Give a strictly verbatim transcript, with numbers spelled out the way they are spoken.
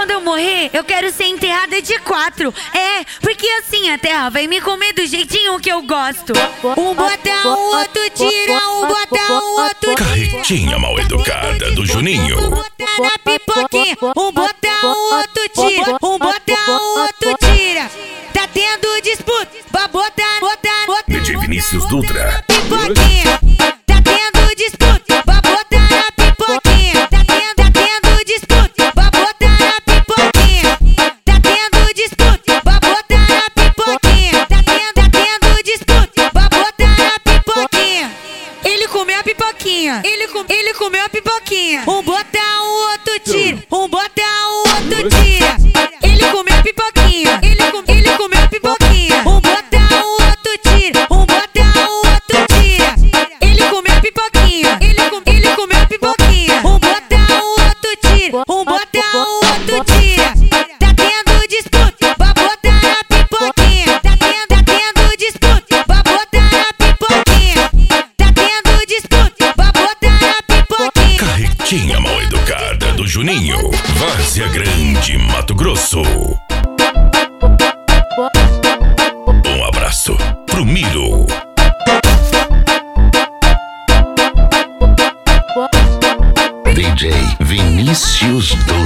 quando eu morrer, eu quero ser enterrada de quatro. É, porque assim a terra vai me comer do jeitinho que eu gosto. Um bota, um outro tira, um bota, um outro tira. Carretinha mal educada do Juninho. Um bota na pipoquinha, um bota, um outro tira, um bota, um outro tira. Tá tendo disputa, pra botar, botar, botar. D J Vinícius Dutra. Pipoquinha, tá tendo disputa, pra botar na pipoquinha. Tá tendo, tá tendo disputa, pra botar na pipoquinha. Tá tendo disputa, pra botar na pipoquinha. Tá tendo, tá tendo disputa, pra botar na pipoquinha. Ele comeu a pipoquinha, ele, com, ele comeu a pipoquinha. Um bota, um outro tira, um bota, um outro tira. Ele comeu a pipoquinha, ele, com, ele comeu a pipoquinha. Um bota, um outro tira, um bota, um outro tira. Ele comeu a pipoquinha, ele, com, ele comeu a pipoquinha. Um bota, um outro tira, um bota, um outro tira. Tá tendo disputa, pra botar na pipoquinha. Tá tendo, tá tendo disputa, pra botar na pipoquinha. Tá tendo disputa, pra botar na pipoquinha. Carretinha mal educada do Juninho. Várzea Grande, Mato Grosso. Um abraço pro Miro. D J Vinícius Dutra.